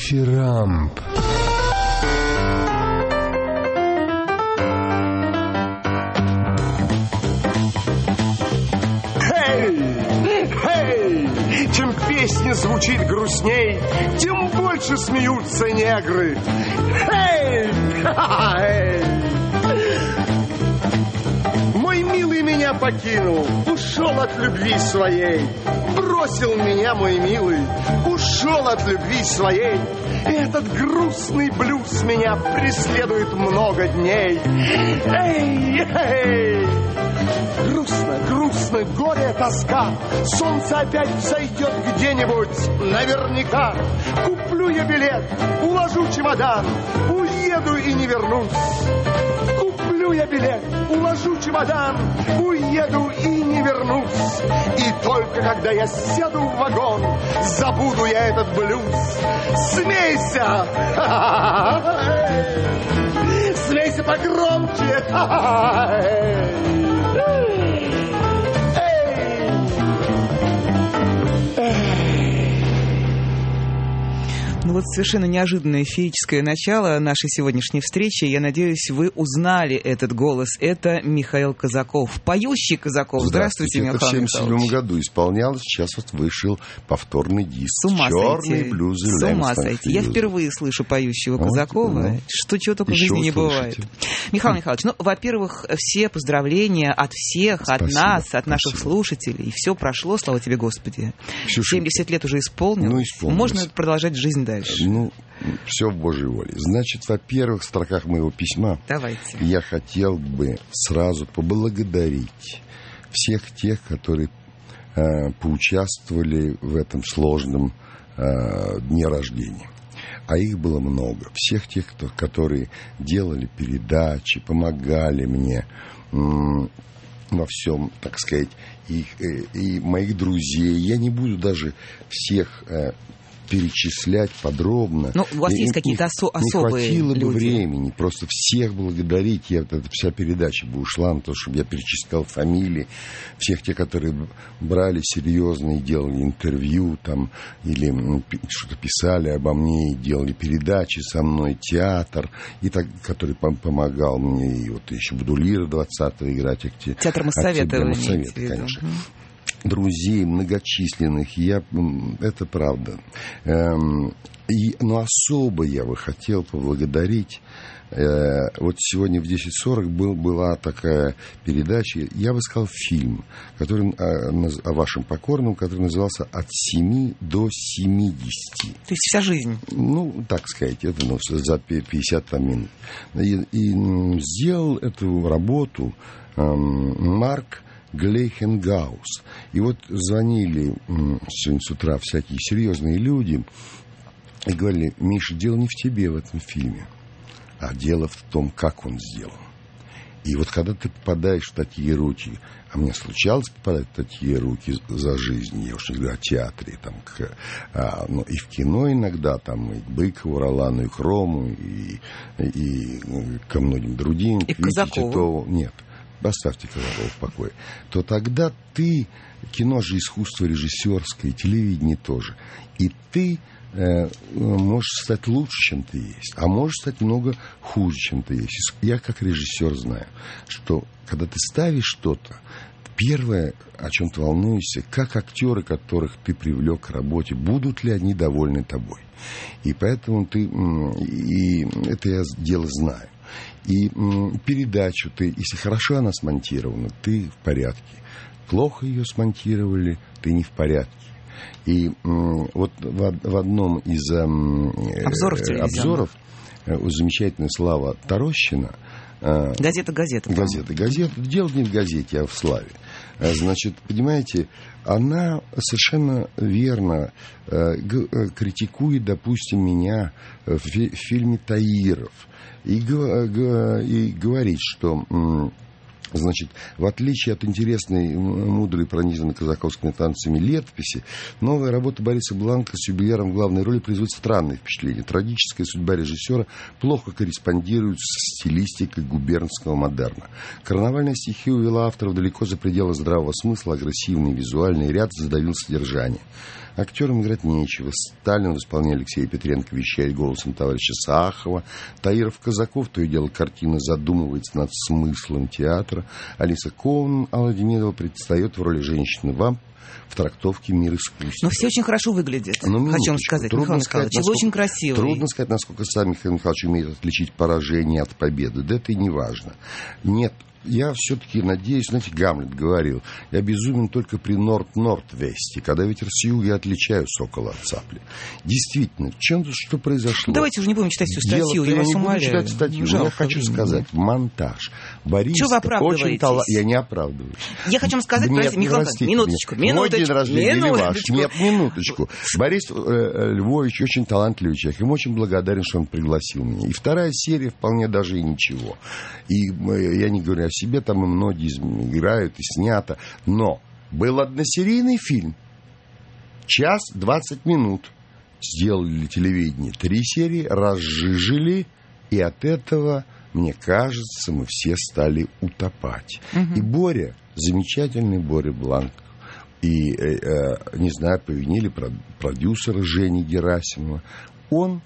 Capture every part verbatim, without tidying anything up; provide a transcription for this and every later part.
Дифирамб. Чем песня звучит грустней, тем больше смеются негры. Эй! Эй! Мой милый меня покинул, ушел от любви своей. Бросил меня, мой милый, ушел от любви своей. И этот грустный блюз меня преследует много дней. Эй! Эй! Грустно, грустно, горе, тоска. Солнце опять взойдет где-нибудь наверняка. Куплю я билет, уложу чемодан, уеду и не вернусь. Куплю я билет, уложу чемодан, уеду и не вернусь. И только когда я сяду в вагон, забуду я этот блюз. Смейся! Смейся погромче! Ну вот совершенно неожиданное феерическое начало нашей сегодняшней встречи. Я надеюсь, вы узнали этот голос. Это Михаил Казаков, поющий Казаков. Здравствуйте, Здравствуйте. Михаил Это в семьдесят седьмом Михайлович. году исполнялось. Сейчас вот вышел повторный диск. С ума «Черные сойти. блюзы». С ума Лэмстон сойти. Я Хьюз. впервые слышу поющего Вот, Казакова. ну, Что чего только в еще жизни не услышите. бывает. Михаил Михайлович, ну, во-первых, все поздравления от всех, от Спасибо, нас, от наших спасибо. слушателей. Все прошло, слава тебе, Господи. Ксюша, семьдесят лет уже исполнилось. Ну, исполнилось. Можно продолжать жизнь дальше. Ну, все в Божьей воле. Значит, во-первых, в строках моего письма Давайте. я хотел бы сразу поблагодарить всех тех, которые э, поучаствовали в этом сложном э, дне рождения. А их было много. Всех тех, кто, которые делали передачи, помогали мне м- во всем, так сказать, и, и, и моих друзей. Я не буду даже всех э, перечислять подробно. Ну, у вас И- есть и- какие-то осо- не особые хватило бы люди? времени просто всех благодарить. Я, эта вся передача бы ушла на то, чтобы я перечислял фамилии всех тех, которые брали серьезно и делали интервью там, или м, пи- что-то писали обо мне и делали передачи со мной, театр, и так, который пом- помогал мне. И вот еще буду Лира двадцатого играть. Акте... Театр Моссовета, вы имеете Моссовета, в виду? конечно. Друзей многочисленных, я, м, это правда. Эм, и, но особо я бы хотел поблагодарить. Э, вот сегодня в десять сорок был, была такая передача, я бы сказал, фильм, который, э, наз- о вашем покорном, который назывался «От семи до семидесяти». То есть вся жизнь. Ну, так сказать, это ну, за пятьдесят там, минут. И, и м, сделал эту работу эм, Марк Глейхенгаус. И вот звонили м, сегодня с утра всякие серьезные люди и говорили: Миша, дело не в тебе в этом фильме, а дело в том, как он сделан. И вот когда ты попадаешь в такие руки, а мне случалось попадать в такие руки за жизнь, я уж не говорю о театре, там, к, а, но и в кино иногда, там, и к Быкову, Ролану, и к Рому, и, и ко многим другим. И к Вите Казакову. Титову. Нет, оставьте Казакова в покое. То тогда ты, кино же искусство режиссерское, телевидение тоже, и ты э, можешь стать лучше, чем ты есть, а можешь стать много хуже, чем ты есть. Я как режиссер знаю, что когда ты ставишь что-то, первое, о чем ты волнуешься, как актеры, которых ты привлек к работе, будут ли они довольны тобой. И поэтому ты, и это я дело знаю. И м, передачу ты, если хорошо она смонтирована, ты в порядке. Плохо ее смонтировали, ты не в порядке. И м, вот в, в одном из м, Обзоров э, обзоров э, замечательная Слава Тарощина. Э, Газета «Газета». газета, газета. Дело не в газете, а в Славе. Э, Значит, понимаете, она совершенно верно э, г- э, критикует, допустим, меня в, фи- в фильме «Таиров». И, г- г- и говорит, что м, Значит, в отличие от интересной, мудрой, пронизанной казаковскими танцами летописи, новая работа Бориса Бланко с юбиляром в главной роли производит странное впечатление. Трагическая судьба режиссера плохо корреспондирует с стилистикой губернского модерна. Карнавальная стихия увела авторов далеко за пределы здравого смысла, агрессивный визуальный ряд задавил содержание. Актерам играть нечего. Сталин в исполнении Алексея Петренко вещает голосом товарища Сахова. Таиров-Казаков, то и дело картина задумывается над смыслом театра. Алиса Ковн, Алла Демидова предстает в роли женщины-вамп в трактовке «Мир искусства». Но все очень хорошо выглядит, ну, хочу вам сказать, Михаил Михайлович. Вы очень красивый. Трудно сказать, насколько сам Михаил Михайлович умеет отличить поражение от победы. Да это и не важно. Нет. Я все-таки надеюсь, знаете, Гамлет говорил, я безумен только при Норд-Норд-Весте, когда ветер с юга, я отличаю сокола от цапли. Действительно, в чем тут что произошло? Давайте уже не будем читать всю статью, Дело, я вас не умоляю. буду читать статью, но я хочу времени. сказать, монтаж. Борис Что вы оправдываетесь? Очень талант... Я не оправдываюсь. Я хочу вам сказать, Нет, простите, Михаил Михайлович, минуточку, меня. минуточку. Мой день рождения или ваш? минуточку. Нет, минуточку. Борис э, Львович очень талантливый человек. Ему очень благодарен, что он пригласил меня. И вторая серия вполне даже и ничего. И э, я не говорю о себе, там и многие играют, и снято. Но был односерийный фильм. Час двадцать минут. Сделали для телевидения три серии, разжижили, и от этого, мне кажется, мы все стали утопать. Угу. И Боря, замечательный Боря Бланко, и, э, э, не знаю, по вине продюсера Жени Герасимова, он,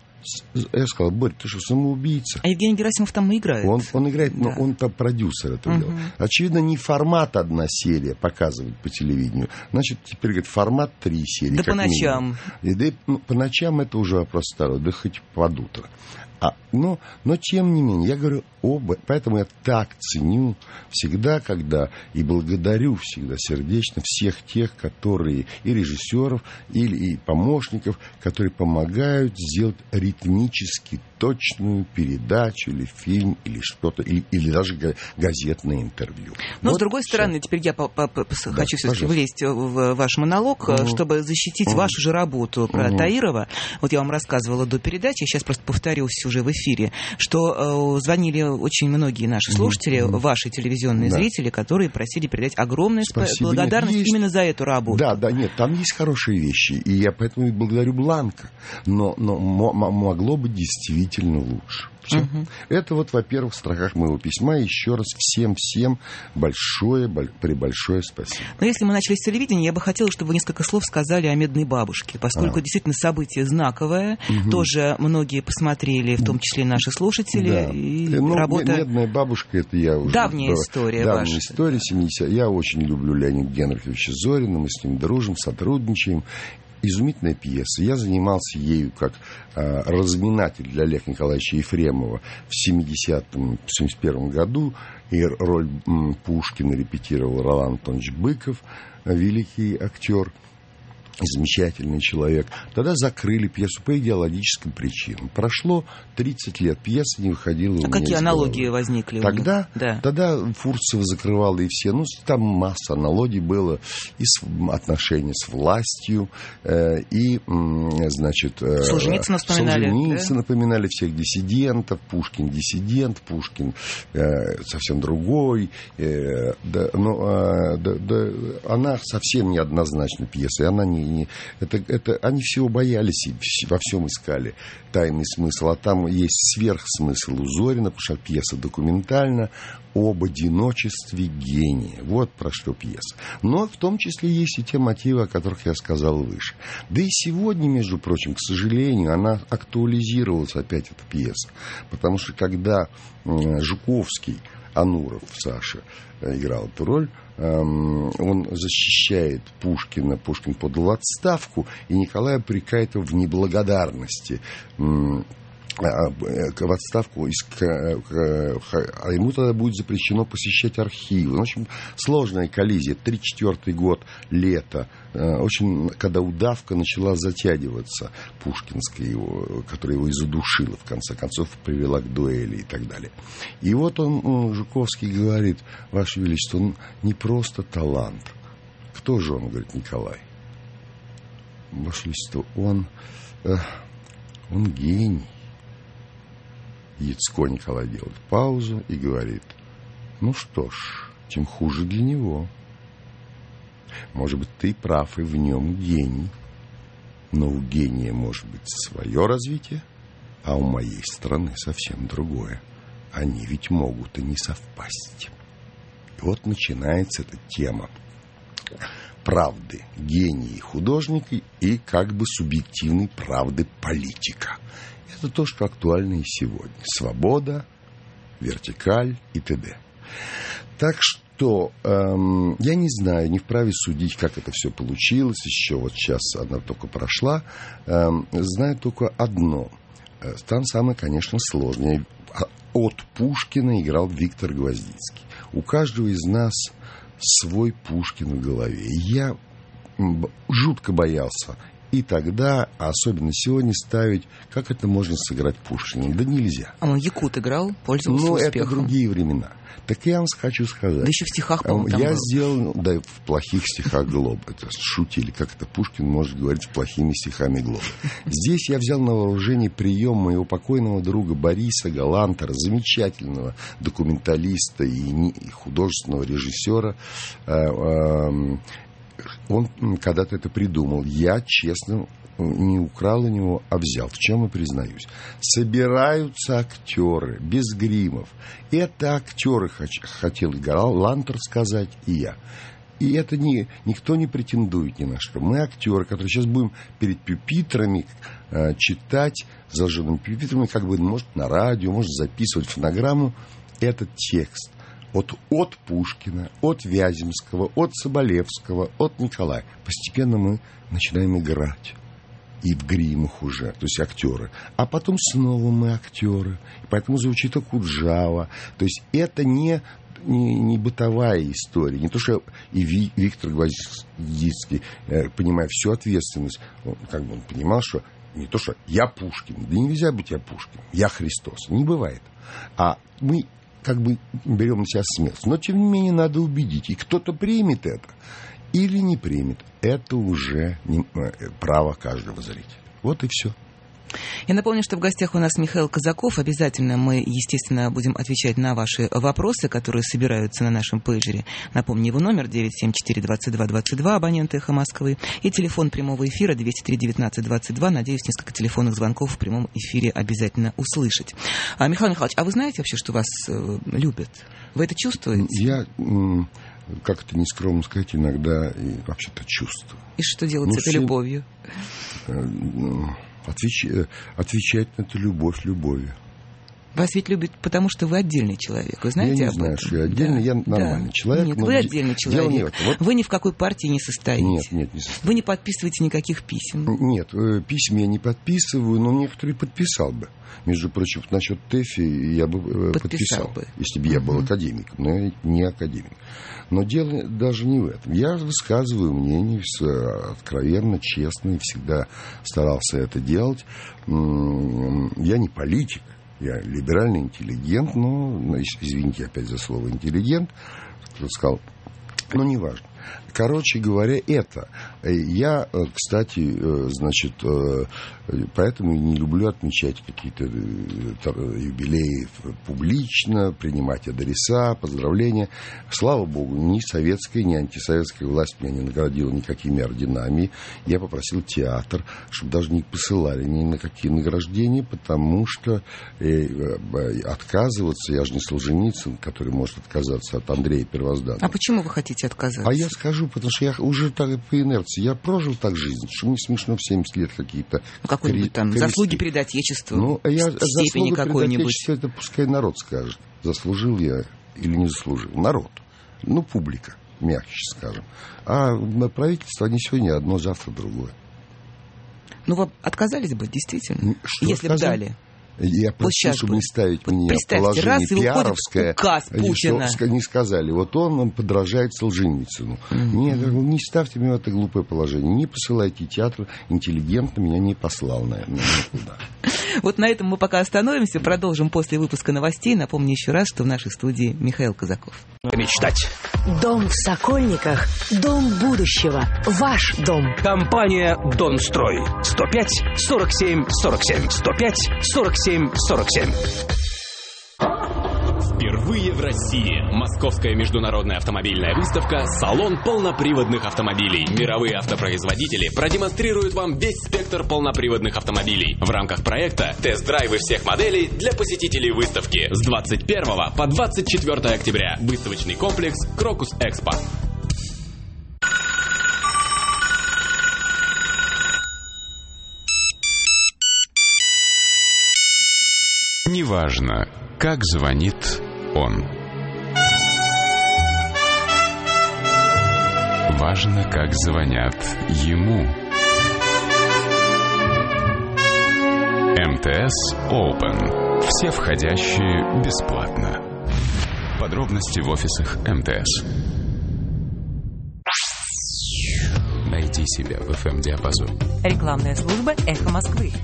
я сказал, Борь, ты что, самоубийца? А Евгений Герасимов там играет? Он, он играет, да. но он там продюсер этого угу. дела. Очевидно, не формат одна серия показывать по телевидению. Значит, теперь, говорит, формат три серии. Да по ночам. И, да, ну, по ночам это уже вопрос старый, да хоть под утро. А, но, но, тем не менее, я говорю оба, поэтому я так ценю всегда, когда, и благодарю всегда сердечно всех тех, которые, и режиссеров, или и помощников, которые помогают сделать ритмически точную передачу, или фильм, или что-то, или, или даже газетное интервью. Но, вот с другой все. стороны, теперь я по- по- по- да, хочу все-таки пожалуйста. влезть в ваш монолог, угу. чтобы защитить угу. вашу же работу про угу. Таирова. Вот я вам рассказывала до передачи, сейчас просто повторюсь уже в эфире, что э, звонили очень многие наши слушатели, угу. ваши телевизионные да. зрители, которые просили передать огромную Спасибо. благодарность Нет, именно за эту работу. Да, да, нет, там есть хорошие вещи, и я поэтому и благодарю Бланко, но, но м- могло быть действительно лучше. Все. Угу. Это вот, во-первых, в строках моего письма. Еще раз всем-всем большое, большое спасибо. Но если мы начали с телевидения, я бы хотела, чтобы вы несколько слов сказали о «Медной бабушке», поскольку а. действительно событие знаковое. Угу. Тоже многие посмотрели, в том числе наши слушатели. Да. И ну, работа... «Медная бабушка» — это я уже... Давняя история Давняя ваша. история, семидесятых. Я очень люблю Леонида Генриховича Зорина, мы с ним дружим, сотрудничаем. Изумительная пьеса. Я занимался ею как а, разминатель для Олега Николаевича Ефремова в семидесятом, семьдесят первом году. И роль м, Пушкина репетировал Ролан Антонович Быков, великий актер. Замечательный человек. Тогда закрыли пьесу по идеологическим причинам. Прошло тридцать лет, пьеса не выходила у меня из головы. Какие аналогии возникли тогда, у них? Да. Тогда Фурцева закрывала и все. Ну, там масса аналогий было и с отношения с властью, э, и, э, значит... Э, Солженицына вспоминали. Солженицына да? напоминали всех диссидентов. Пушкин диссидент, Пушкин э, совсем другой. Э, да, но, э, да, да, она совсем неоднозначна, пьеса, и она не Не, это, это, они всего боялись и во всем искали тайный смысл. А там есть сверхсмысл у Зорина, потому что пьеса документальна об одиночестве гения. Вот про что пьеса. Но в том числе есть и те мотивы, о которых я сказал выше. Да и сегодня, между прочим, к сожалению, она актуализировалась опять, эта пьеса. Потому что когда Жуковский, Ануров Саша, играл эту роль, он защищает Пушкина, Пушкин подал в отставку, и Николай упрекает его в неблагодарности, в отставку, а ему тогда будет запрещено посещать архивы. В общем, сложная коллизия. тридцать четвёртый год, лето. Очень, когда удавка начала затягиваться, пушкинская, его, которая его и задушила, в конце концов, привела к дуэли и так далее. И вот он, Жуковский, говорит: Ваше Величество, он не просто талант. Кто же он, говорит, Николай? Ваше Величество, он, он гений. Яцко Николай делает паузу и говорит: Ну что ж, тем хуже для него. Может быть, ты прав, и в нем гений. Но у гения может быть свое развитие, а у моей страны совсем другое. Они ведь могут и не совпасть. И вот начинается эта тема правды гения и художника и как бы субъективной правды политика. Это то, что актуально и сегодня. Свобода, вертикаль и т.д. Так что эм, я не знаю, не вправе судить, как это все получилось. Еще вот сейчас она только прошла. Эм, знаю только одно. Там самое, конечно, сложное. От Пушкина играл Виктор Гвоздицкий. У каждого из нас свой Пушкин в голове. Я жутко боялся и тогда, а особенно сегодня, ставить, как это можно сыграть Пушкина. Да нельзя. А он Якут играл, пользовался ну, успехом. Это другие времена. Так я вам хочу сказать. Да еще в стихах, по-моему, там Я был. сделал, да, в плохих стихах Глоба. Это шутили, как это Пушкин может говорить плохими стихами Глоба. Здесь я взял на вооружение прием моего покойного друга Бориса Галантера, замечательного документалиста и художественного режиссера. Он когда-то это придумал. Я, честно, не украл у него, а взял. В чем я признаюсь. Собираются актеры без гримов. Это актеры, хотел Галантер сказать, и я. И это не, никто не претендует ни на что. Мы актеры, которые сейчас будем перед пюпитрами э, читать, зажженными пюпитрами, как бы, может, на радио, может, записывать фонограмму этот текст. От, от Пушкина, от Вяземского, от Соболевского, от Николая. Постепенно мы начинаем играть. И в гримах уже, то есть актеры. А потом снова мы актеры. И поэтому звучит Окуджава. То есть это не, не, не бытовая история. Не то, что и Ви, Виктор Гвоздицкий, э, понимая всю ответственность, он, как бы он понимал, что не то, что я Пушкин. Да нельзя быть я Пушкин. Я Христос. Не бывает. А мы как бы берем на себя смелость. Но, тем не менее, надо убедить. И кто-то примет это или не примет. Это уже не, право каждого зрителя. Вот и все. Я напомню, что в гостях у нас Михаил Казаков. Обязательно мы, естественно, будем отвечать на ваши вопросы, которые собираются на нашем пейджере. Напомню, его номер девять семь четыре двадцать два двадцать два, абоненты «Эхо Москвы». И телефон прямого эфира двести три девятнадцать двадцать два. Надеюсь, несколько телефонных звонков в прямом эфире обязательно услышать. А, Михаил Михайлович, а вы знаете вообще, что вас э, любят? Вы это чувствуете? Я, как это нескромно сказать, иногда и вообще-то чувствую. И что делать ну, с этой все... любовью? Отвеч... Отвечать на эту любовь любовью. Вас ведь любят, потому что вы отдельный человек. Вы знаете я не об знаю, этом? что я отдельный, да. я нормальный да. человек. Нет, но вы отдельный человек. Не вот... Вы ни в какой партии не состоите. Нет, нет, не состою. Вы не подписываете никаких писем. Нет, писем я не подписываю, но некоторые подписал бы. Между прочим, насчет ТЭФИ я бы подписал, подписал бы. Если бы я был uh-huh. академиком, но я не академик. Но дело даже не в этом. Я высказываю мнение откровенно, честно, и всегда старался это делать. Я не политик, я либеральный интеллигент, но, извините опять за слово интеллигент, кто сказал, но неважно. Короче говоря, это. Я, кстати, значит, поэтому не люблю отмечать какие-то юбилеи публично, принимать адреса, поздравления. Слава богу, ни советская, ни антисоветская власть меня не наградила никакими орденами. Я попросил театр, чтобы даже не посылали ни на какие награждения, потому что отказываться, я же не Солженицын, который может отказаться от Андрея Первозданного. А почему вы хотите отказаться? А я скажу, потому что я уже так по инерции, я прожил так жизнь, что мне смешно в семьдесят лет какие-то... Ну, какой-нибудь там кресты. Заслуги перед Отечеством, ну, я, степени какой-нибудь. Это пускай народ скажет, заслужил я или не заслужил. Народ. Ну, публика, мягче скажем. А правительство, они сегодня одно, завтра другое. Ну, вы отказались бы, действительно, что если бы дали? Я просил, вот чтобы бы. не ставить вот мне положение раз, пиаровское, указ Путина. Что не сказали, вот он, он подражает Солженицыну. Mm-hmm. Нет, не ставьте меня в это глупое положение, не посылайте театр, интеллигентно меня не послал, наверное, никуда. Вот на этом мы пока остановимся, продолжим после выпуска новостей. Напомню еще раз, что в нашей студии Михаил Казаков. Мечтать. Дом в Сокольниках. Дом будущего. Ваш дом. Компания «Донстрой». сто пять сорок семь сорок семь. сто пять сорок семь сорок семь. Впервые Впервые в России Московская международная автомобильная выставка «Салон полноприводных автомобилей». Мировые автопроизводители продемонстрируют вам весь спектр полноприводных автомобилей. В рамках проекта тест-драйвы всех моделей для посетителей выставки с двадцать первого по двадцать четвёртое октября. Выставочный комплекс «Крокус Экспо». Неважно, как звонит он. Важно, как звонят ему. эм тэ эс Open. Все входящие бесплатно. Подробности в офисах эм тэ эс. Найди себя в эф эм-диапазоне. Рекламная служба «Эхо Москвы».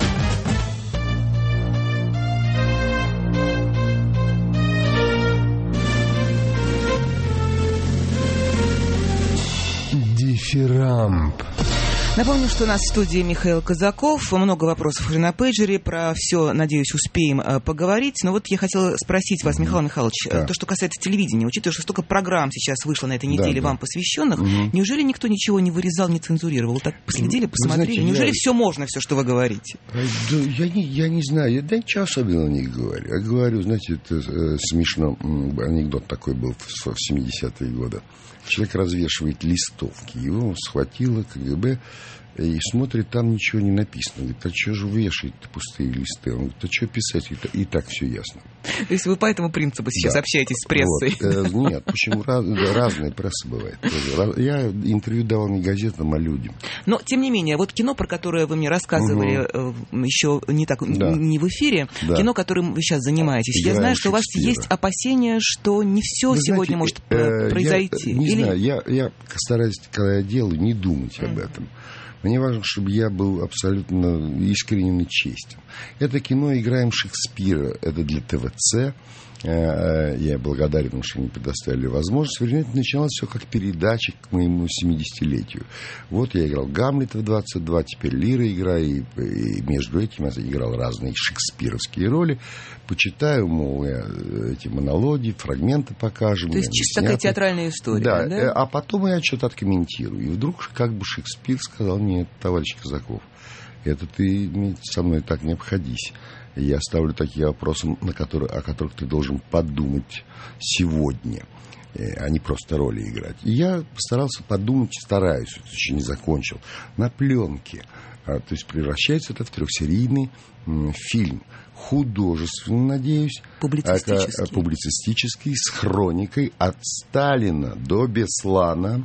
Дифирамб. Напомню, что у нас в студии Михаил Казаков. Много вопросов уже на пейджере. Про все, надеюсь, успеем э, поговорить. Но вот я хотела спросить вас, Михаил Михайлович, да. то, что касается телевидения. Учитывая, что столько программ сейчас вышло на этой неделе да, вам да. посвященных, угу. неужели никто ничего не вырезал, не цензурировал? Так последили, посмотрели? Знаете, неужели я... все можно, все, что вы говорите? Да, я, не, я не знаю. Я да, ничего особенного не говорю. Я говорю, знаете, это э, смешно. Анекдот такой был в, в семидесятые годы. Человек развешивает листовки. Его схватило ка гэ бэ и смотрит, там ничего не написано. Говорит, а что же вешаете пустые листы? Он говорит, а что писать? И так все ясно. То есть вы по этому принципу сейчас да. общаетесь с прессой? Вот. Нет, почему? Разная пресса бывает. Я интервью давал не газетам, а людям. Но, тем не менее, вот кино, про которое вы мне рассказывали угу. еще не так, да. не в эфире, да. кино, которым вы сейчас занимаетесь, Играем я знаю, что у вас есть опасения, что не все вы сегодня знаете, может э, произойти. Я, не Или... знаю, я, я стараюсь, когда я делаю, не думать об этом. Мне важно, чтобы я был абсолютно искренен и честен. Это кино «Играем Шекспира». Это для тэ вэ цэ. Я благодарен, что они предоставили возможность. Вернее, начиналось все как передача к моему семидесятилетию. Вот я играл Гамлета в двадцать два, теперь Лира играю. И между этим я играл разные шекспировские роли. Почитаю, мол, эти монологи, фрагменты покажем. То есть чисто такая театральная история, да, да? А потом я что-то откомментирую. И вдруг как бы Шекспир сказал: нет, товарищ Казаков, это ты со мной так не обходись. Я ставлю такие вопросы, на которые, о которых ты должен подумать сегодня, а не просто роли играть. И я постарался подумать, стараюсь, еще не закончил, на пленке. То есть превращается это в трехсерийный фильм. Художественный, надеюсь. Публицистический. Это публицистический, с хроникой от Сталина до Беслана.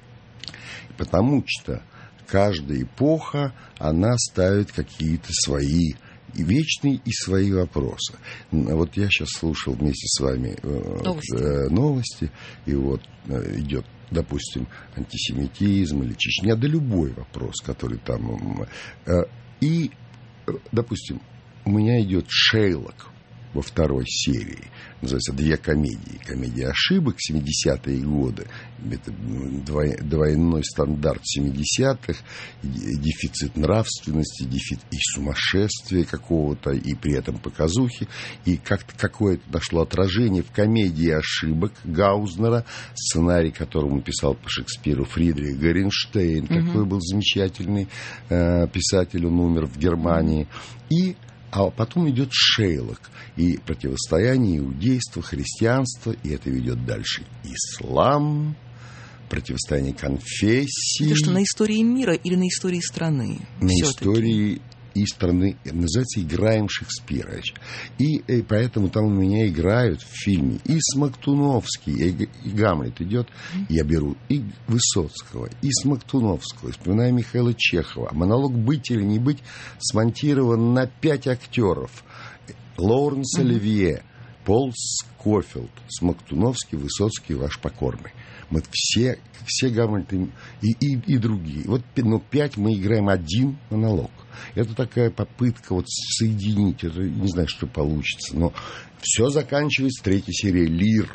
Потому что каждая эпоха, она ставит какие-то свои и вечные, и свои вопросы. Вот я сейчас слушал вместе с вами новости, э, новости и вот э, идет, допустим, антисемитизм или Чечня, да любой вопрос, который там... Э, и, допустим, у меня идет Шейлок во второй серии. Называется «Две комедии». Комедия ошибок, семидесятые годы. Это двойной стандарт семидесятых. Дефицит нравственности, дефицит и сумасшествия какого-то, и при этом показухи. И как-то какое-то нашло отражение в комедии ошибок Гаузнера, сценарий которому писал по Шекспиру Фридрих Горенштейн. Угу. Какой был замечательный э, писатель, он умер в Германии. И А потом идет Шейлок и противостояние иудейства, христианства, и это ведет дальше ислам, противостояние конфессий. Это что, на истории мира или на истории страны? На Все-таки. истории и страны. Называется «Играем Шекспира». И, и поэтому там у меня играют в фильме и Смоктуновский, и, и Гамлет идет. Mm-hmm. Я беру и Высоцкого, и Смоктуновского, вспоминаю Михаила Чехова. Монолог «Быть или не быть» смонтирован на пять актеров. Лоуренс mm-hmm. Оливье, Пол Скофилд, Смоктуновский, Высоцкий, ваш покорный. Мы все, все Гамлеты и, и, и другие. Вот ну, пять мы играем один монолог. Это такая попытка вот соединить. Это, не знаю, что получится. Но все заканчивается третьей серией «Лир».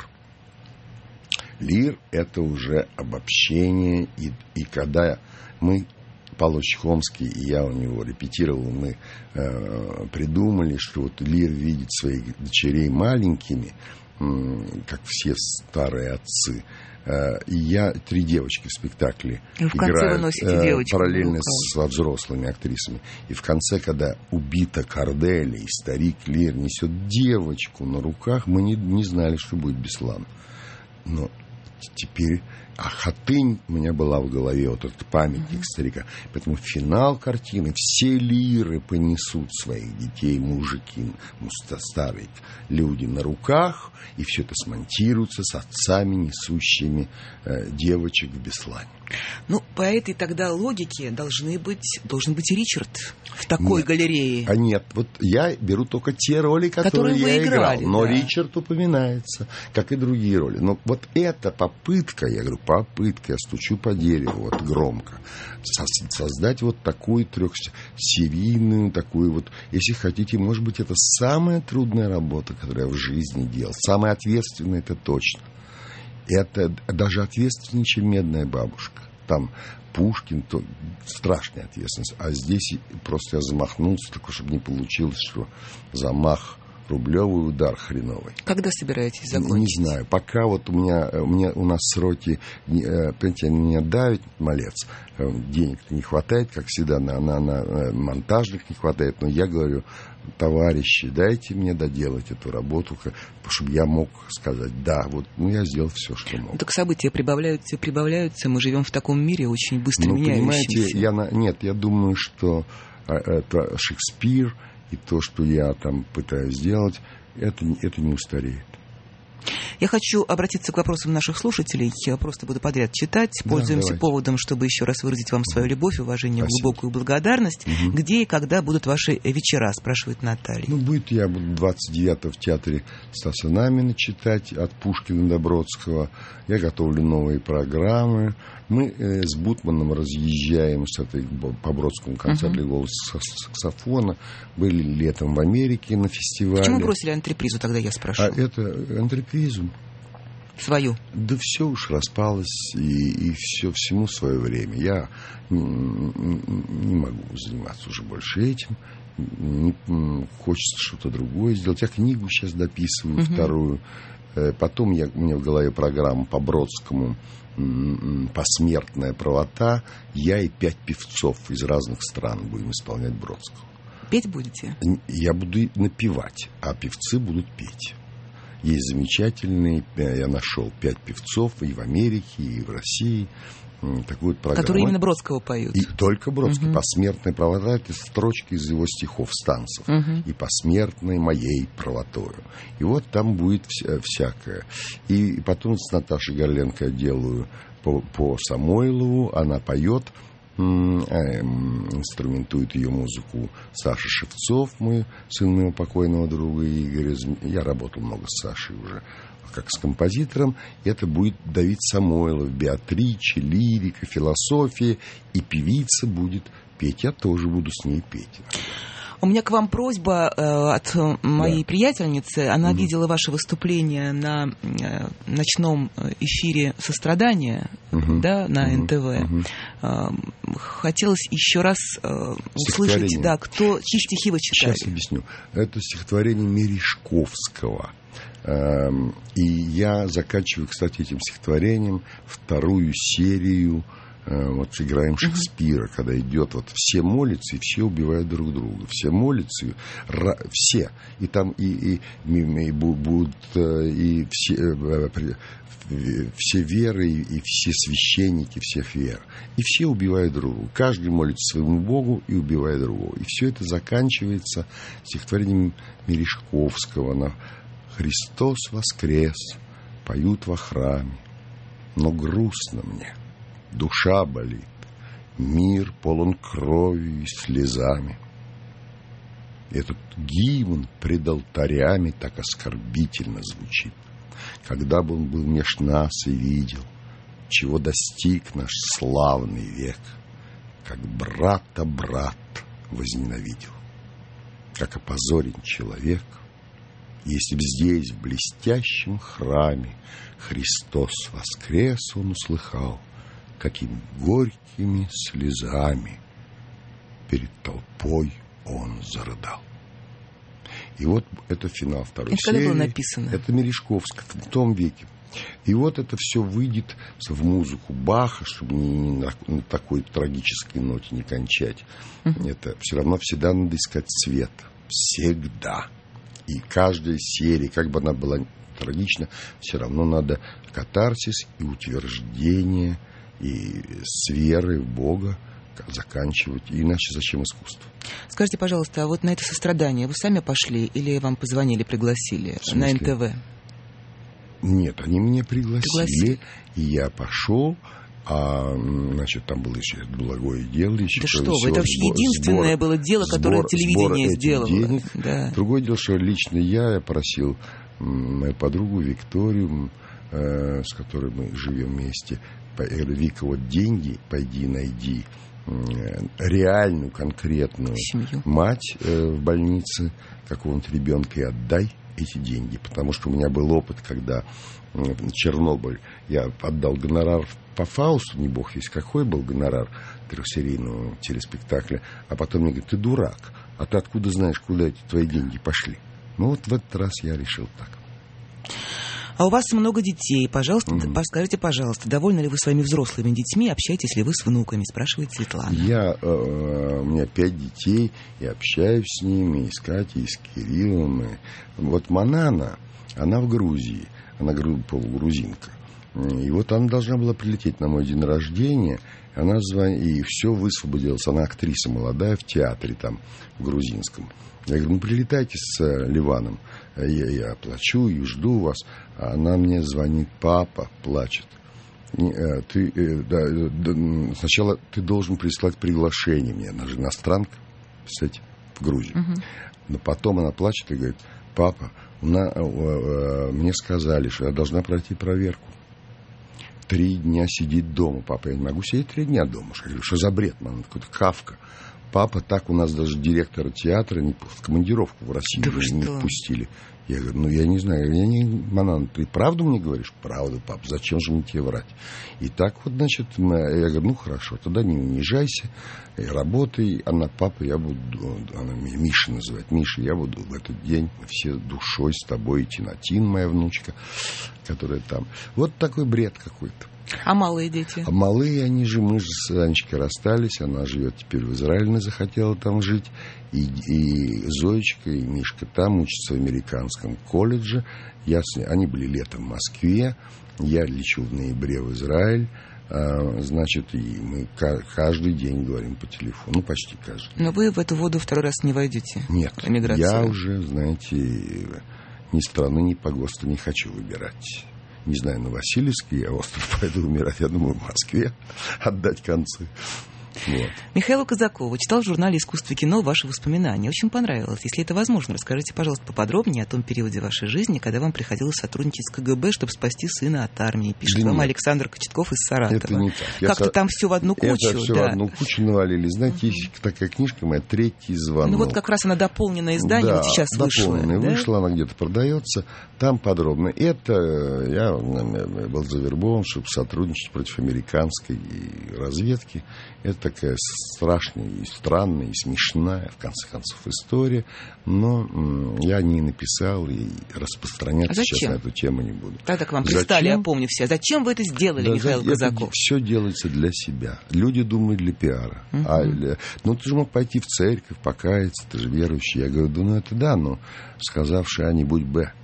«Лир» — это уже обобщение. И, и когда мы, Павел Чехомский и я у него репетировал, мы э, придумали, что вот Лир видит своих дочерей маленькими, как все старые отцы. И я три девочки в спектакле и в конце играю вы носите девочку параллельно со взрослыми актрисами. И в конце, когда убита Корделия, и старик Лир несет девочку на руках, мы не, не знали, что будет Беслан. Но теперь... А Хатынь у меня была в голове, вот этот памятник uh-huh. старика. Поэтому финал картины, все лиры понесут своих детей, мужики, старые люди на руках, и все это смонтируется с отцами, несущими э, девочек в Беслане. Ну, по этой тогда логике должны быть, должен быть и Ричард в такой нет. галерее. А нет, вот я беру только те роли, которые, которые я играли, играл. Но да. Ричард упоминается, как и другие роли. Но вот эта попытка, я говорю, попытка, я стучу по дереву вот громко, создать вот такую трехсерийную, такую вот, если хотите, может быть, это самая трудная работа, которую я в жизни делал. Самая ответственная, это точно. Это даже ответственнее, чем «Медная бабушка». Там Пушкин, то страшная ответственность. А здесь просто я замахнулся, такой, чтобы не получилось, что замах рублевый, удар хреновый. Когда собираетесь закончить? Не знаю. Пока вот у меня, у меня у нас сроки, понимаете, меня давит малец. Денег-то не хватает, как всегда, на, на, на монтажных не хватает. Но я говорю, товарищи, дайте мне доделать эту работу, чтобы я мог сказать, да, вот, ну, я сделал все, что мог. Ну, так события прибавляются и прибавляются. Мы живем в таком мире очень быстро ну, меняющемся. Понимаете, я на... нет, я думаю, что это Шекспир, и то, что я там пытаюсь сделать, это, это не устареет. Я хочу обратиться к вопросам наших слушателей. Я просто буду подряд читать. Да, пользуемся давайте. поводом, чтобы еще раз выразить вам свою любовь, уважение, Спасибо. глубокую благодарность. Угу. Где и когда будут ваши вечера, спрашивает Наталья. Ну, будет я буду двадцать девятого в театре Стаса Намина читать от Пушкина до Бродского. Я готовлю новые программы. Мы э, с Бутманом разъезжаем с этой, по Бродскому концерту uh-huh. «Голос саксофона». Были летом в Америке на фестивале. Почему бросили антрепризу, тогда я спрошу? А это антрепризу. Свою? Да все уж распалось, и, и все, всему свое время. Я не, не могу заниматься уже больше этим. Не, хочется что-то другое сделать. Я книгу сейчас дописываю, uh-huh. вторую. Потом я, у меня в голове программа по Бродскому «Посмертная правота». Я и пять певцов из разных стран будем исполнять Бродского. Петь будете? Я буду напевать, а певцы будут петь. Есть замечательные, я нашел пять певцов и в Америке, и в России. Такую программу. Которые именно Бродского поют. И только Бродский. Uh-huh. «Посмертная правота» — это строчки из его стихов станцев. Uh-huh. И «посмертной моей правотою». И вот там будет вся, всякое. И потом с Наташей Горленко я делаю по, по Самойлову. Она поет, инструментует ее музыку Саша Шевцов, мой сын моего покойного друга Игоря. Я работал много с Сашей уже, как с композитором. Это будет Давид Самойлов, Беатриче, лирика, философия. И певица будет петь. Я тоже буду с ней петь. У меня к вам просьба э, от моей да. приятельницы. Она угу. видела ваше выступление на э, ночном эфире «Сострадания», угу. да, на угу. эн тэ вэ. Угу. Э, хотелось еще раз э, услышать, да, кто, чьи стихи вы читали. Сейчас объясню. Это стихотворение Мережковского. И я заканчиваю, кстати, этим стихотворением вторую серию. Вот играем Шекспира, uh-huh. когда идет, вот все молятся, и все убивают друг друга. Все молятся, и, ра, все. И там и, и, и, и будут и все, все веры, и все священники всех вер. И все убивают друг друга. Каждый молится своему Богу и убивает другого. И все это заканчивается стихотворением Мережковского на «Христос воскрес, поют во храме, но грустно мне, душа болит, мир полон кровью и слезами». Этот гимн пред алтарями так оскорбительно звучит. Когда бы он был меж нас и видел, чего достиг наш славный век, как брата брат возненавидел, как опозорен человек, если б здесь, в блестящем храме, Христос воскрес, он услыхал, какими горькими слезами перед толпой он зарыдал. И вот это финал второй это серии. Это когда было написано? Это Мережковск в том веке. И вот это все выйдет в музыку Баха, чтобы не на, на такой трагической ноте не кончать. Uh-huh. Это все равно всегда надо искать цвет. Всегда. И каждая серия, как бы она была трагична, все равно надо катарсис и утверждение, и с верой в Бога заканчивать. Иначе зачем искусство? Скажите, пожалуйста, а вот на это сострадание вы сами пошли или вам позвонили, пригласили на эн тэ вэ? Нет, они меня пригласили, пригласили. И я пошел, а, значит, там было еще благое дело. Еще да что вы, это вообще сбор, единственное сбор, было дело, которое сбор, телевидение сбор сделало. Денег. Да. Другое дело, что лично я, я просил мою подругу Викторию, э, с которой мы живем вместе, я говорю, Вика, вот деньги, пойди найди э, реальную, конкретную семью. Мать э, в больнице, какого-нибудь ребенка, и отдай эти деньги, потому что у меня был опыт, когда в Чернобыль я отдал гонорар по Фаусту, не бог весть какой был гонорар трехсерийного телеспектакля, а потом мне говорят, ты дурак, а ты откуда знаешь, куда эти твои деньги пошли? Ну вот в этот раз я решил так. А у вас много детей. Пожалуйста, mm-hmm. скажите, пожалуйста, довольны ли вы своими взрослыми детьми, общаетесь ли вы с внуками, спрашивает Светлана. Я, э, у меня пять детей, я общаюсь с ними, и с Катей, и с Кириллом. И... Вот Манана, она в Грузии, она полугрузинка. И вот она должна была прилететь на мой день рождения, она звонит, и все высвободилась. Она актриса молодая в театре там, в грузинском. Я говорю, ну, прилетайте с Ливаном. Я, я плачу и жду вас. А она мне звонит, папа плачет. Ты, да, да, сначала ты должен прислать приглашение мне. Она же иностранка, кстати, в Грузию. Uh-huh. Но потом она плачет и говорит, папа, на, мне сказали, что я должна пройти проверку. Три дня сидит дома. Папа, я не могу сидеть три дня дома. Я говорю, что за бред, мама? Какой-то Кафка. Папа, так у нас даже директора театра не, в командировку в Россию да не пустили. Я говорю, ну я не знаю, я не, Манан, ты правду мне говоришь? Правду, пап, зачем же мне тебе врать? И так вот, значит, мы, я говорю, ну хорошо, тогда не унижайся, работай, она, папа, я буду, она меня Миша называет, Миша, я буду в этот день все душой с тобой, Тинатин, моя внучка, которая там. Вот такой бред какой-то. А малые дети? А малые, они же, мы же с Анечкой расстались, она живет теперь в Израиле, захотела там жить, и, и Зоечка, и Мишка там учатся в американском колледже, я с, они были летом в Москве, я лечу в ноябре в Израиль, а, значит, и мы каждый день говорим по телефону, ну, почти каждый день. Но вы в эту воду второй раз не войдете? Нет, эмиграцию. Я уже, знаете, ни страны, ни погоста не хочу выбирать. Не знаю, на Васильевский я остров пойду умирать, я думаю, в Москве отдать концы. Вот. Михаилу Казакову читал в журнале «Искусство и кино» ваши воспоминания. Очень понравилось. Если это возможно, расскажите, пожалуйста, поподробнее о том периоде вашей жизни, когда вам приходилось сотрудничать с ка гэ бэ, чтобы спасти сына от армии. Пишет да вам нет. Александр Кочетков из Саратова. Это не так. Как-то со... там все в одну кучу. Это все да. в одну кучу навалили. Знаете, есть такая книжка моя «Третий звонок». Ну вот как раз она дополненное издание, да, вот сейчас вышло. дополненное да? вышло, она где-то продается. Там подробно. Это я был завербован, чтобы сотрудничать против американской разведки. Это такая страшная и странная, и смешная, в конце концов, история. Но м- я не написал и распространяться а сейчас на эту тему не буду. Тогда к вам пристали, я помню все. Зачем вы это сделали, да, Михаил Казаков? Все делается для себя. Люди думают для пиара. Uh-huh. А, для... Ну, ты же мог пойти в церковь, покаяться, ты же верующий. Я говорю, да ну это да, но сказавший А, не будь Б.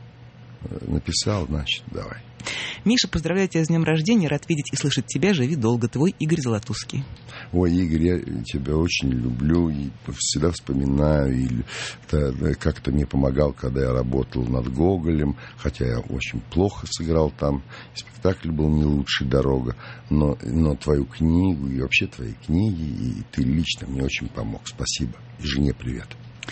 Написал, значит, давай. Миша, поздравляю тебя с днем рождения. Рад видеть и слышать тебя. Живи долго. Твой Игорь Золотузский. Ой, Игорь, я тебя очень люблю и всегда вспоминаю. И как-то мне помогал, когда я работал над Гоголем, хотя я очень плохо сыграл там. Спектакль был не лучший, «Дорога». Но, но твою книгу и вообще твои книги, и ты лично мне очень помог. Спасибо. И жене привет.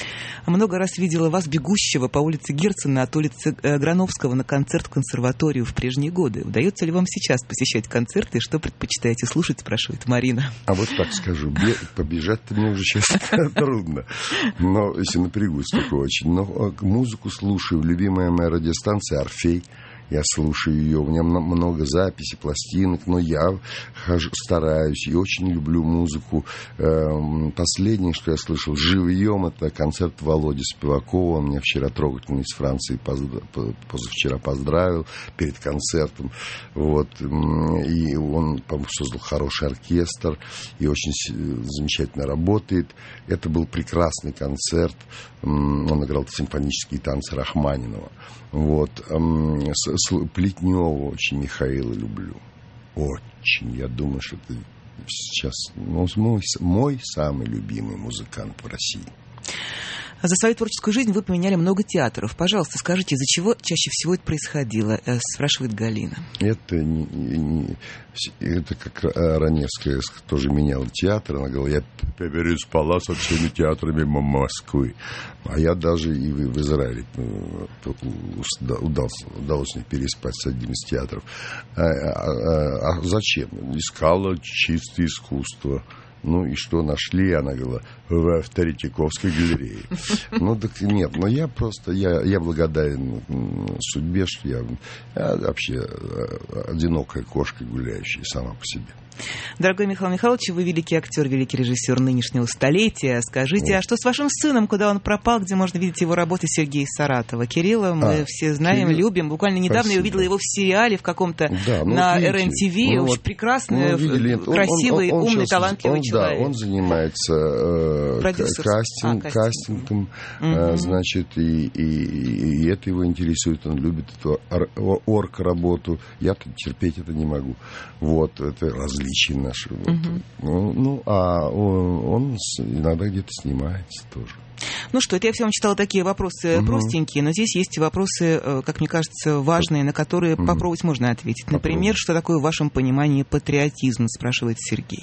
Много раз видела вас, бегущего по улице Герцена от улицы Грановского на концерт в консерваторию в прежние годы. Удается ли вам сейчас посещать концерты? Что предпочитаете слушать, спрашивает Марина. А вот так скажу, побежать-то мне уже сейчас трудно. Но если напрягусь только очень. Но музыку слушаю. Любимая моя радиостанция «Орфей». я слушаю ее, у меня много записей, пластинок, но я хожу, стараюсь и очень люблю музыку. Последнее, что я слышал живьем, это концерт Володи Спивакова. Он меня вчера трогательно из Франции позавчера поздравил перед концертом. Вот. И он, по-моему, создал хороший оркестр и очень замечательно работает. Это был прекрасный концерт. Он играл симфонические танцы Рахманинова. Вот. Плетнева очень Михаила люблю. Очень. Я думаю, что это сейчас ну, мой, мой самый любимый музыкант в России. За свою творческую жизнь вы поменяли много театров. Пожалуйста, скажите, из-за чего чаще всего это происходило? Спрашивает Галина. Это, не, не, это как Раневская тоже меняла театр. Она говорила, я переспала со всеми театрами Москвы. А я даже и в, в Израиле удалось, удалось мне переспать с одним из театров. А, а, а зачем? Искала чистое искусство. Ну и что нашли, она говорила, в Третьяковской галерее. Ну так нет, но я просто, я, я благодарен судьбе, что я, я вообще одинокая кошка, гуляющая сама по себе. Дорогой Михаил Михайлович, вы великий актер, великий режиссер нынешнего столетия. Скажите, вот. А что с вашим сыном, куда он пропал, где можно видеть его работы, Сергей Саратова? Кирилла мы а, все знаем, Кирилл... любим. Буквально недавно Спасибо. Я увидела его в сериале в каком-то да, ну, на эр эн ти ви. Ну, очень вот, прекрасный, ну, видели, красивый, он, он, он, умный, он талантливый он, человек. Да, он занимается э, кастинг, а, кастингом, угу. э, значит, и, и, и это его интересует. Он любит эту орг-работу. Я-то терпеть это не могу. Вот, это различие наши. Вот. Uh-huh. Ну, ну, а он, он иногда где-то снимается тоже. Ну что, это я всем читала такие вопросы uh-huh. простенькие, но здесь есть вопросы, как мне кажется, важные, на которые uh-huh. попробовать можно ответить. Например, что такое в вашем понимании патриотизм, спрашивает Сергей.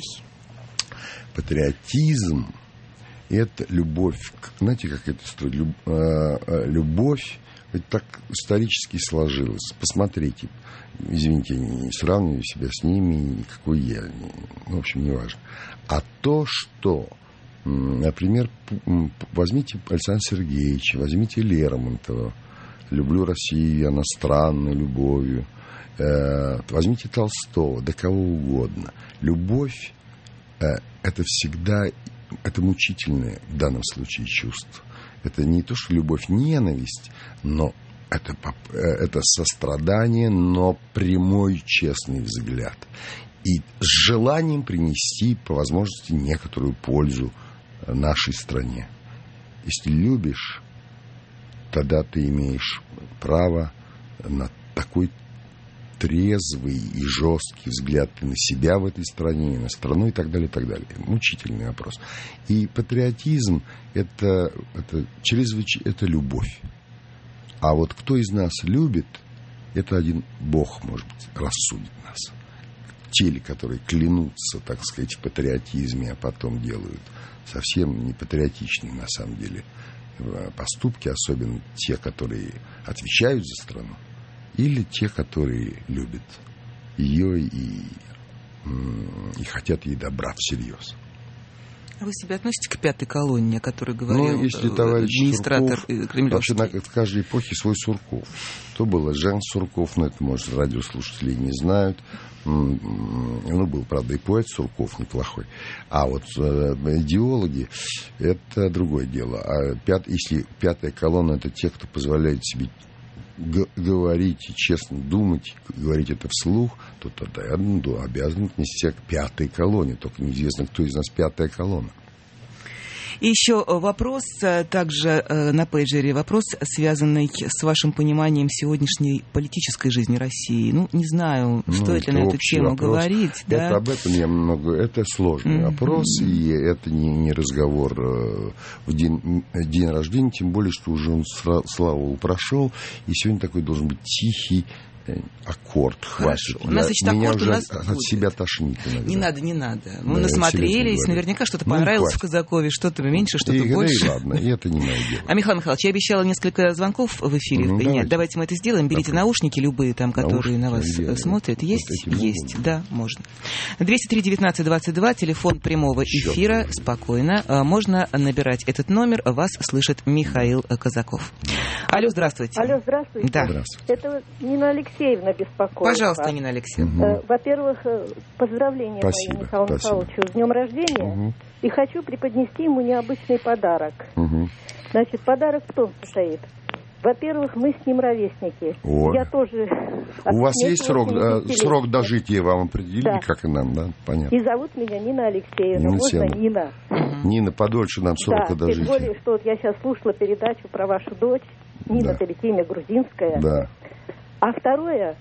Патриотизм – это любовь. Знаете, как это строить? Любовь, это так исторически сложилось. Посмотрите. Извините, не сравниваю себя с ними, какой я, в общем, не важно. А то, что, например, возьмите Александра Сергеевича, возьмите Лермонтова, «Люблю Россию иностранной любовью», возьмите Толстого, да кого угодно. Любовь – это всегда, это мучительное в данном случае чувство. Это не то, что любовь, ненависть, но Это, это сострадание, но прямой, честный взгляд. И с желанием принести, по возможности, некоторую пользу нашей стране. Если любишь, тогда ты имеешь право на такой трезвый и жесткий взгляд и на себя в этой стране, и на страну, и так далее, и так далее. Мучительный вопрос. И патриотизм – это, это, чрезвычайно, это любовь. А вот кто из нас любит, это один Бог, может быть, рассудит нас. Те ли, которые клянутся, так сказать, в патриотизме, а потом делают совсем не патриотичные, на самом деле, поступки, особенно те, которые отвечают за страну, или те, которые любят ее и, и хотят ей добра всерьез. А вы себя относите к пятой колонне, о которой говорил ну, если товарищ администратор Сурков, кремлевский? Вообще, в каждой эпохе свой Сурков. То было Жан Сурков, но это, может, радиослушатели не знают. Ну, был, правда, и поэт Сурков неплохой. А вот идеологи – это другое дело. А пят, если пятая колонна – это те, кто позволяет себе г- говорить и честно думать, говорить это вслух, то тогда я ну, обязан отнести к пятой колонне. Только неизвестно, кто из нас пятая колонна. И еще вопрос, также на пейджере вопрос, связанный с вашим пониманием сегодняшней политической жизни России. Ну, не знаю, ну, стоит ли на эту тему вопрос. говорить. Да? Это, об этом я много... Это сложный mm-hmm. вопрос, и это не, не разговор в день, день рождения, тем более, что уже он, слава богу, прошел, и сегодня такой должен быть тихий аккорд. Хорошо. Хватит. У нас, значит, аккорд меня у нас от будет. себя тошнит иногда. Не надо, не надо. Мы да, насмотрелись, наверняка что-то ну, понравилось хватит. в Казакове, что-то меньше, что-то и, больше. Да и ладно, и это не мое дело. А, Михаил Михайлович, я обещала несколько звонков в эфире ну, принять. Давайте. давайте мы это сделаем. Берите Добро. наушники любые, там, которые наушники на вас смотрят. Есть? Вот Есть, да, можно. двести три девятнадцать двадцать два, телефон прямого эфира. Черт. Спокойно. Можно набирать этот номер. Вас слышит Михаил Казаков. Алло, здравствуйте. Алло, здравствуйте. Да. Здравствуйте. Это Нина Алексеевна. Алексеевна беспокоит. Пожалуйста, вас. Нина Алексеевна. Э, Во-первых, э, поздравления Спасибо, моему Михаилу спасибо. Михайловичу с днем рождения. Угу. И хочу преподнести ему необычный подарок. Угу. Значит, подарок в том состоит. Во-первых, мы с ним ровесники. О. Я тоже... У вас есть срок, э, срок до дожития вам определили, Да. как и нам, да? Понятно. И зовут меня Нина Алексеевна. Нина Можно Алексеевна. Нина? Нина, подольше нам срока Да, дожития. тем более, что вот я сейчас слушала передачу про вашу дочь. Нина Да. Талетимя Грузинская. Да. А второе,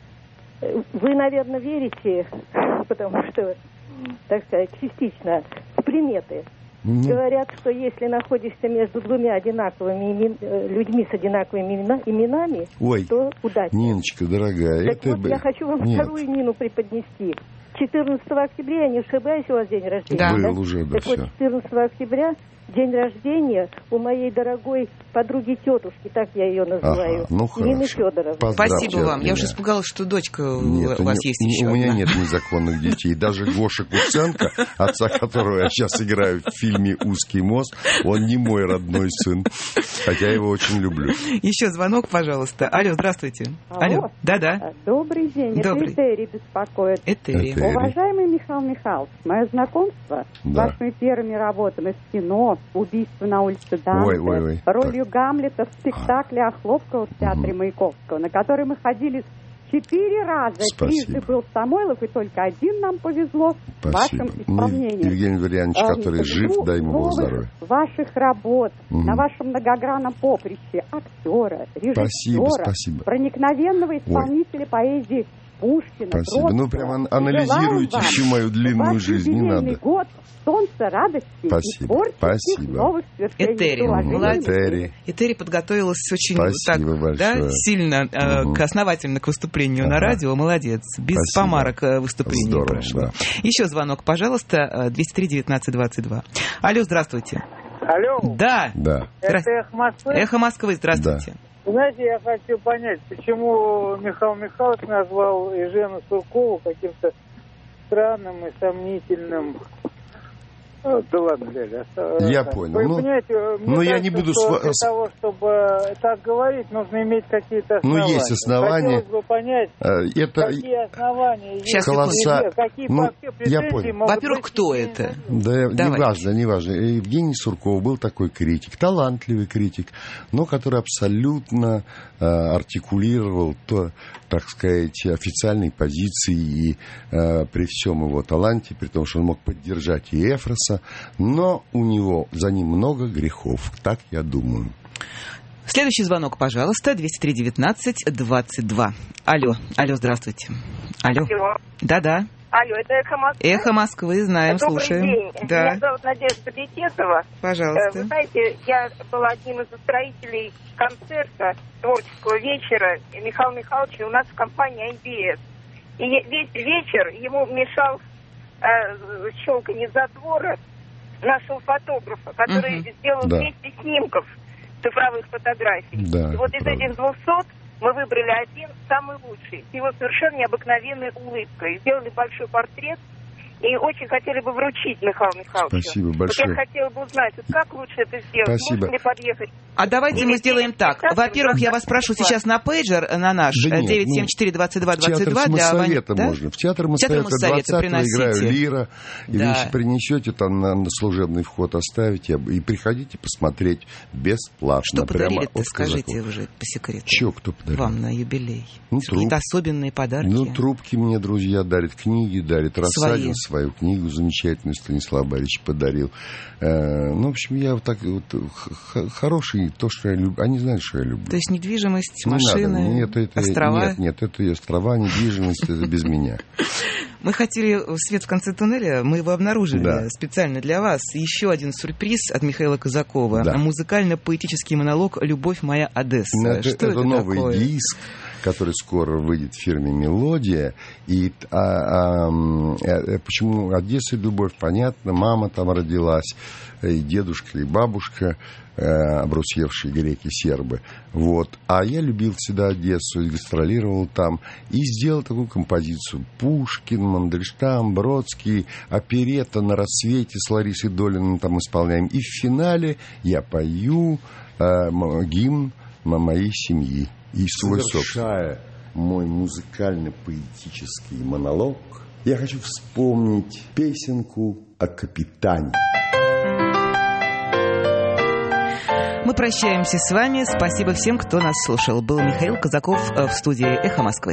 э, вы, наверное, верите, потому что, так сказать, частично, в приметы. Мгм. Говорят, что если находишься между двумя одинаковыми имен- э, людьми с одинаковыми имена- именами, Ой, то удача. Ниночка, дорогая, Так это... вот, бы- я хочу вам Нет. вторую Нину преподнести. четырнадцатого октября, я не ошибаюсь, у вас день рождения? Да. Был уже, да, Так вот, всё. четырнадцатого октября день рождения у моей дорогой подруги тетушки, так я ее называю, Ага, ну Нины хорошо. Федоровны. Поздравьте Спасибо от вам. Я меня. уже испугалась, что дочка Нет, у вас не- есть не- еще у меня одна. нет незаконных детей. Даже Гоша Куценко, отца которого я сейчас играю в фильме «Узкий мост», он не мой родной сын, хотя я его очень люблю. Еще звонок, пожалуйста. Алло, здравствуйте. Алло. Да-да. Добрый день, Добрый. это Этери беспокоит. Этери. Этери. Уважаемый Михаил Михайлович, мое знакомство Да. с вашими первыми работами в кино, «Убийство на улице Данте», Ой, ой, ой. ролью Гамлета в спектакле Охлопкова в театре Мгм. Маяковского, на который мы ходили четыре раза. Спасибо. Трижды был Самойлов, и только один нам повезло в Спасибо. вашем Ну, исполнении. Евгений Валерьянович, Эм, который жив, жду дай ему Бог новых здоровья. ваших работ Мгм. на вашем многогранном поприще актера, режиссера, Спасибо, спасибо. проникновенного исполнителя поэзии Пушкина, Спасибо. Ну, Бродского. прям ан- Желаем анализируйте вам всю мою длинную ваш жизнь, не юбилейный надо. год, солнце радости Спасибо, и творческих спасибо. новых свершений. Этери, С уважением, молодец. Этери. Этери подготовилась очень Спасибо так, большое. да, сильно, э, Мгм. к основательно к выступлению на Ага. радио. Молодец. Без Спасибо. помарок э, выступление Здорово, прошло. да. Еще звонок, пожалуйста, э, двести три девятнадцать двадцать два. Алло, здравствуйте. Алло, Да. Да. Здра- это Эхо Москвы. Эхо Москвы, здравствуйте. Знаете, я хочу понять, почему Михаил Михайлович назвал и Жену Суркову каким-то странным и сомнительным. Ну, да ладно, Ляля. Я Э, понял. Вы Ну, понимаете, мне ну, я кажется, не буду что сва- для того, чтобы так говорить, нужно иметь какие-то Ну, основания. есть основания. Хотелось бы понять, Э, Это какие основания Сейчас, есть. колосса- Нет, какие ну, вообще я претензии понял. могут Во-первых, быть кто к это? Евгению Да, Давайте. неважно, неважно. Евгений Сурков был такой критик, талантливый критик, но который абсолютно э, артикулировал, то, так сказать, официальные позиции и э, при всем его таланте, при том, что он мог поддержать и Эфроса, но у него за ним много грехов, так я думаю. Следующий звонок, пожалуйста, двести три девятнадцать двадцать два. Алло, алло, здравствуйте. Алло. Алло. Да-да. Алло, это Эхо Москвы. Эхо Москвы, знаем, Добрый слушаем. день. Да, Меня зовут Надежда Бетесова. Э, пожалуйста. Вы знаете, я была одним из устроителей концерта творческого вечера Михаила Михайловича у нас в компании ай би эс. И весь вечер ему мешал э, щелканье затвора нашего фотографа, который Мгм. сделал Да. двести снимков цифровых фотографий. Да, И вот из правда. этих двухсот мы выбрали один, самый лучший, с его совершенно необыкновенной улыбкой. Сделали большой портрет и очень хотели бы вручить Михаилу Михайловичу. Спасибо Вот большое. я хотела бы узнать, вот как лучше это сделать? Спасибо. Можно ли подъехать? А давайте мы сделаем так. Во-первых, я вас прошу сейчас на пейджер, на наш Да нет, девять семь четыре двадцать два В театр двадцать два для Вани- Моссовета да? можно. В театр Театр Моссовета Моссовета двадцатого играю приносите. Лира. И Да. вы если принесете, там на, на служебный вход оставите. И приходите посмотреть бесплатно. Что прямо подарили-то, от скажите казаков. уже по секрету. Чё кто подарил? Вам на юбилей. Ну, Какие-то труп. особенные подарки. Ну, трубки мне друзья дарят, книги дарят. Рассадин свою книгу замечательную Станислав Борисович подарил. Э, ну, в общем, я вот так вот х- х- хороший, то, что я люблю. Они знают, что я люблю. То есть недвижимость, Не машины, надо. Нет, это, острова. Нет, нет, это и острова, недвижимость, это без меня. Мы хотели свет в конце туннеля, мы его обнаружили Да. специально для вас. Еще один сюрприз от Михаила Казакова. Да. Музыкально-поэтический монолог «Любовь моя Одесса». Ну, это, Что это это новый такое? диск, который скоро выйдет в фирме «Мелодия». И а, а, м, э, почему Одесса любовь, понятно. Мама там родилась, и дедушка, и бабушка, э, обрусевшие греки, сербы. Вот. А я любил всегда Одессу, и гастролировал там. И сделал такую композицию. Пушкин, Мандельштам, Бродский, оперетта «На рассвете» с Ларисой Долиной там исполняем. И в финале я пою э, м- гимн моей семьи. И свой Совершая мой музыкально-поэтический монолог, я хочу вспомнить песенку о капитане. Мы прощаемся с вами. Спасибо всем, кто нас слушал. Был Михаил Казаков в студии «Эхо Москвы».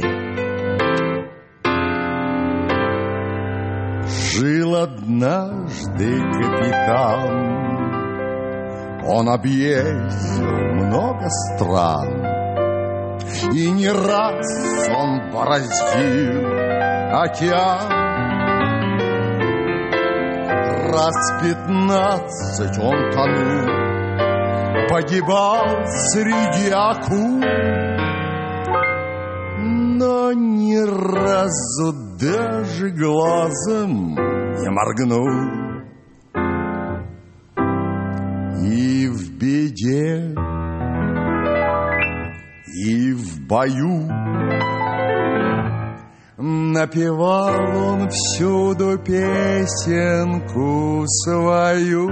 Жил однажды капитан, он объездил много стран, и не раз он бороздил океан. Раз пятнадцать он тонул, погибал среди акул, но ни разу даже глазом не моргнул. И в беде, и в бою напевал он всюду песенку свою.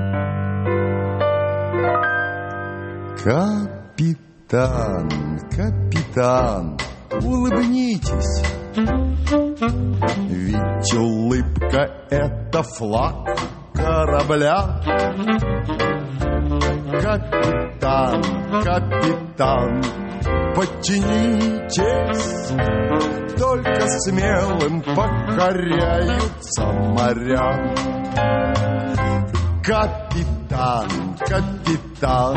Капитан, капитан, улыбнитесь, ведь улыбка — это флаг корабля. Капитан, капитан, подтянитесь, только смелым покоряются моря. Капитан, капитан,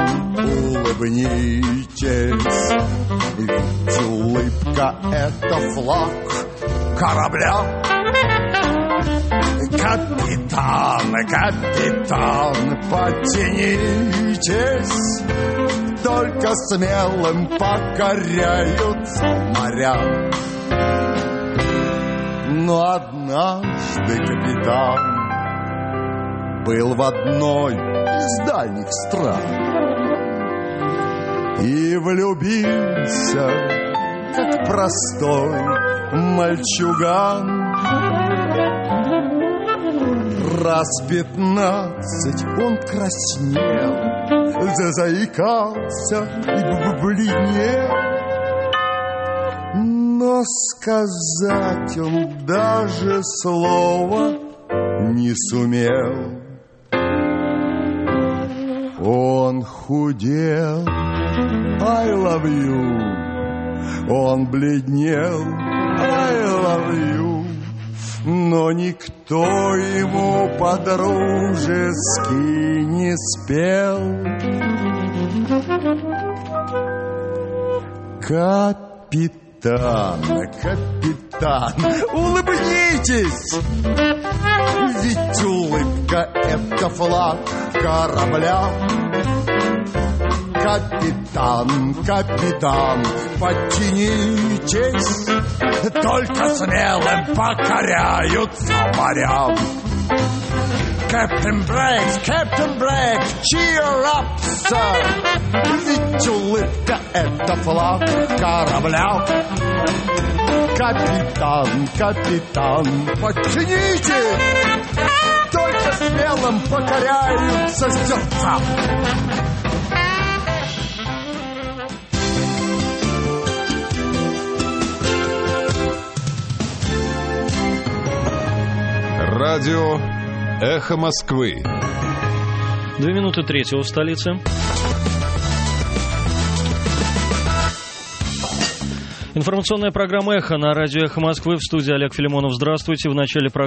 улыбнитесь, ведь улыбка — это флаг корабля. Капитан, капитан, подтянитесь, только смелым покоряются моря. Но однажды капитан был в одной из дальних стран и влюбился, как простой мальчуган. Раз пятнадцать он краснел, заикался и бледнел, но сказать он даже слова не сумел. Он худел, I love you, он бледнел, I love you, но никто ему по-дружески не спел. Капитан, капитан, улыбнитесь, ведь улыбка — это флаг корабля. Капитан, капитан, подтянитесь, только смелым покоряются моря. Captain Bragg, Captain Bragg, cheer up, sir, ведь улыбка — это флаг корабля. Капитан, капитан, подтянитесь, только смелым покоряются сердца. Радио «Эхо Москвы». Две минуты третьего в столице. Информационная программа «Эхо» на радио «Эхо Москвы». В студии Олег Филимонов. Здравствуйте. В начале программы